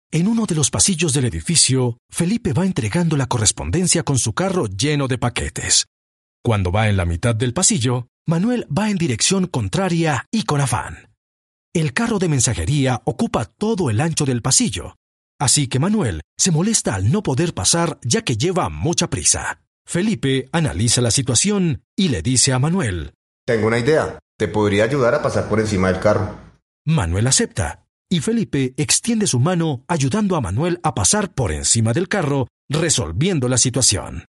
En uno de los pasillos del edificio, Felipe va entregando la correspondencia con su carro lleno de paquetes. Cuando va en la mitad del pasillo, Manuel va en dirección contraria y con afán. El carro de mensajería ocupa todo el ancho del pasillo, así que Manuel se molesta al no poder pasar ya que lleva mucha prisa. Felipe analiza la situación y le dice a Manuel: Tengo una idea, te podría ayudar a pasar por encima del carro. Manuel acepta, y Felipe extiende su mano ayudando a Manuel a pasar por encima del carro, resolviendo la situación.